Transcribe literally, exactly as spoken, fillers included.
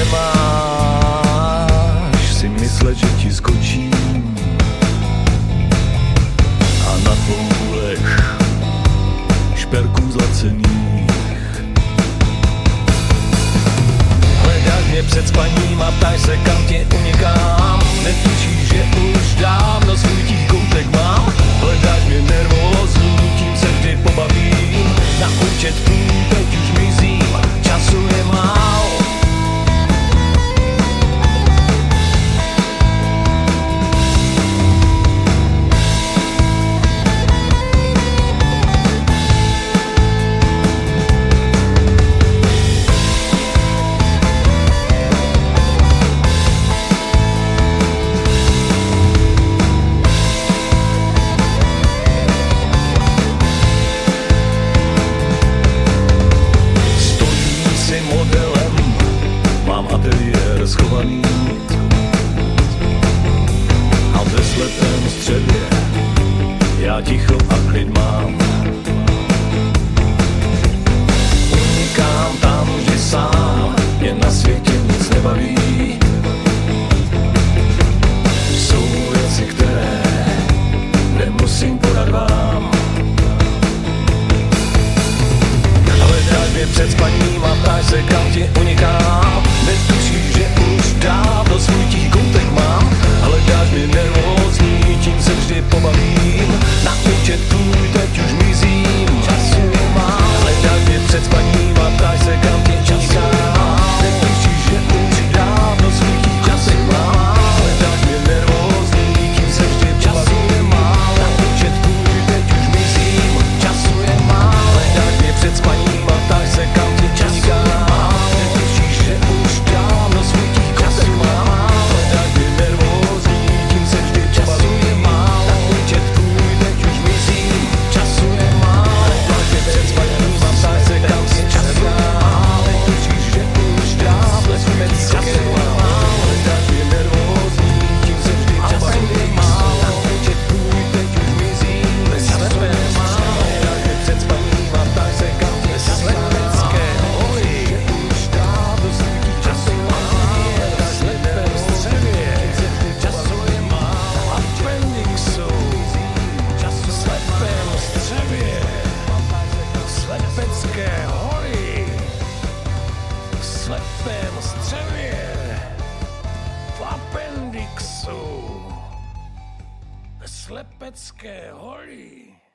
nemáš si myslet, že ti skočím a na tvou lež šperků zlacených. Hledáš mě před spaním a ptáš se, kam tě unikám. Netušíš, že už dávno svůj tých koutek mám. Hledáš mě nervózní, tím se vždy pobavím. Na účet tvůj teď už mizím, času je málo. Ateliér schovaný a ve slepém střevě já ticho a klid mám. Unikám tam vždy sám, mě na světě nic nebaví. Jsou věci, které nemusím podat vám. Hledáš mě před spaním a ptáš se, kam ti unikám. Netušíš, že už dávno svůj tých koutek mám. Hledáš mě nervózní, tím se vždy pobavím. Na účet tvůj teď už mizím, času mám. Hledáš mě před spaním a ptáš se, kam tě unikám. Netušíš, že už dávno svůj tých koutek mám. Hledáš mě nervózní, tím se vždy pobavím. Na účet tvůj teď už mizím, času je málo. Hledáš mě před spaním a ptáš se, kam tě unikám. Slepecké hory, v slepém střevě, v apendixu, Slepecké hory.